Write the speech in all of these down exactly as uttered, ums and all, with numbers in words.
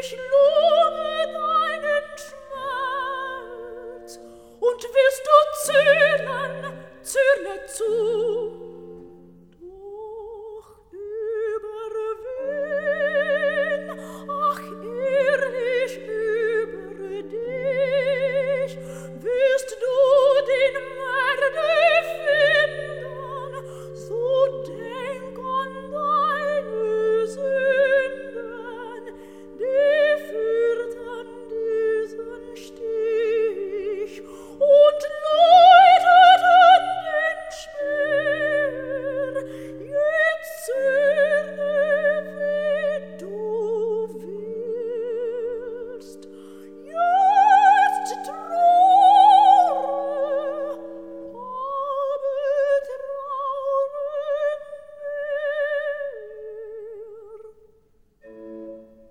Ich lohne deinen Schmerz, und willst du zürnen, zürne zu. Doch über wen, ach ehrlich über dich, wirst du den Mörder finden, so denk an deine Sünden, die führten diesen Stich und läuteten den Speer. Jetzt zürne, wie du willst, jetzt traure, aber traure mehr.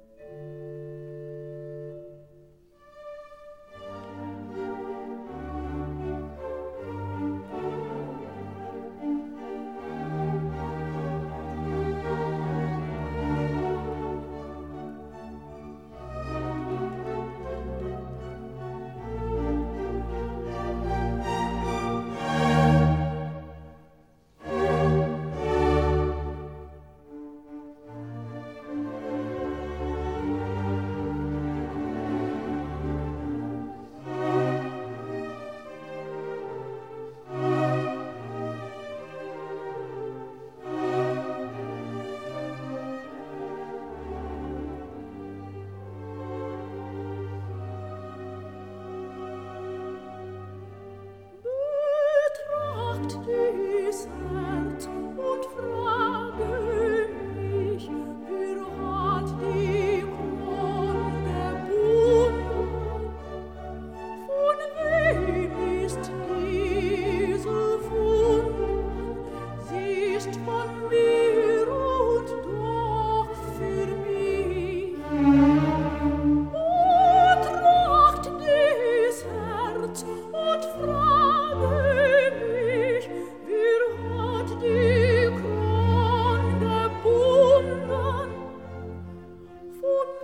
Betracht dies Herz und frage mich, wer hat die Krone gebunden? Von wem ist diese Wunde? Sie ist von mir und doch für mich. Betracht dies Herz und frage mich, wer hat die Krone gebunden? Von